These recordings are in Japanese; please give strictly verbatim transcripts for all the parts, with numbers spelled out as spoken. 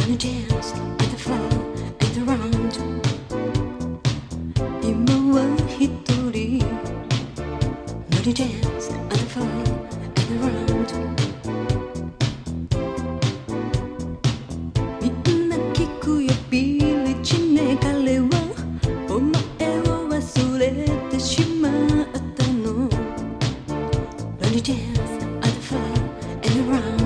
Lonely dance at the floor at the round 今は一人 Lonely dance at the floor at the round みんな聞くよビリチネ彼はお前を忘れてしまったの Lonely dance at the floor at the round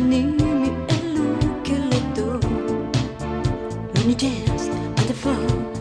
Lonely dance at the floor